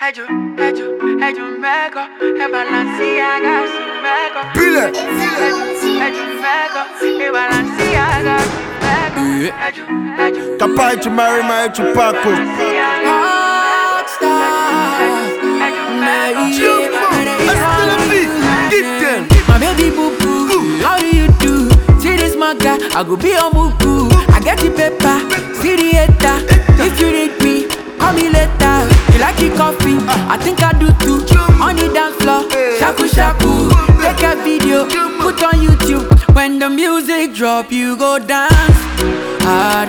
Hecho meco, e Balenciaga si meco. Pile. Hecho meco, e Balenciaga si meco. Capaz de marry my Chupaco. My baby boo boo, how do you do? See this manga, I go be on muku. I get the paper, see the hater. If you need me, call me later. You like the coffee? I think I do too. On the dance floor, shaku shaku. Take a video, put on YouTube. When the music drop, you go dance hard.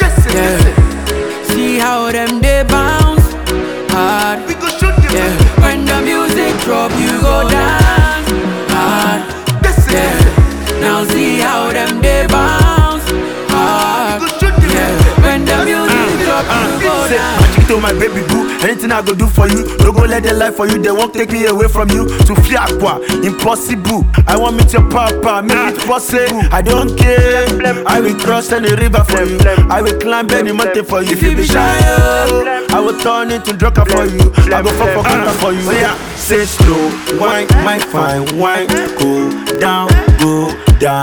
Yeah. See how them they bounce hard. Yeah. When the music drop, you go dance hard. Yeah. Now see how them they bounce hard. Yeah. When the music drop, you go dance. To my baby boo, anything I go do for you. Don't go let the life for you, they won't take me away from you. To Fiakwa, impossible. I want meet your papa, make it possible. I don't care, I will cross any river for you. I will climb any mountain for you. If you be shy, I will turn into drucker for you. I go for conquer for you. So yeah, say slow, wine, my fine wine. Go down low.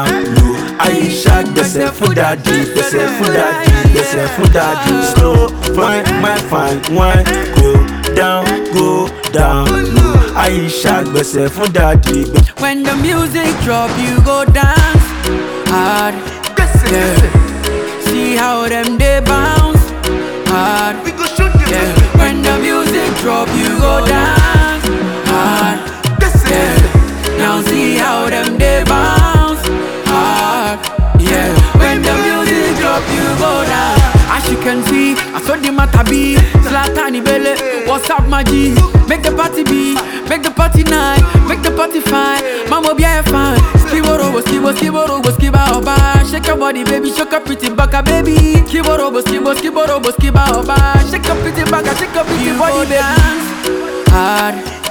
I shot the self for daddy, the self for daddy, the self for daddy. Slow, fine, my fine wine. Go down low. I shot the self for daddy. When the music drop, you go dance hard. Yeah. See how them they bounce hard. Yeah. When the music drop, you go dance hard. Yeah. Now see how them they bounce hard. Yeah. When the music drop, you go down. As you can see, I saw the matter be Zlatani Bele, what's up my G? Make the party be, make the party night, make the party fine. Mama be a fan. Skiboro, skiba oba. Shake your body, baby, shake your pretty baka, baby. Skiboro, skiba oba. Shake your pretty baka, shake your pretty body, baby. Hard,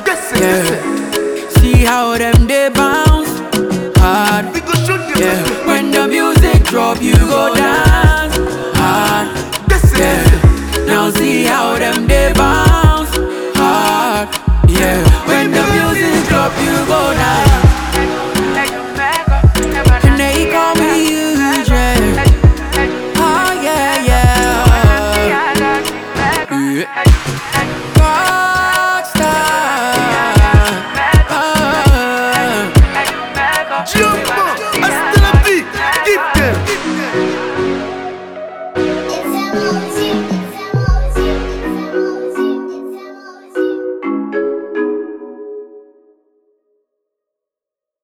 yeah. See how them they bounce hard. Yeah. When the music drop, you go dance hard. Yeah. Now see how them they bounce.